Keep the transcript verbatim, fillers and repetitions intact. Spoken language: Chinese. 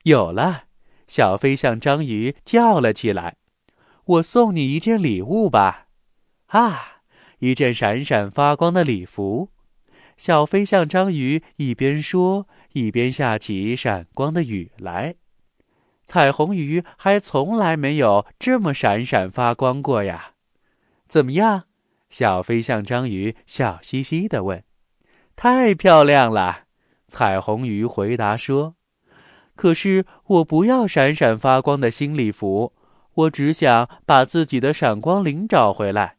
有了！小飞象章鱼叫了起来。我送你一件礼物吧。啊，一件闪闪发光的礼服。小飞象章鱼一边说，一边下起闪光的雨来。彩虹鱼还从来没有这么闪闪发光过呀。怎么样？小飞象章鱼笑嘻嘻地问。太漂亮了，彩虹鱼回答说。可是我不要闪闪发光的新礼服，我只想把自己的闪光铃找回来。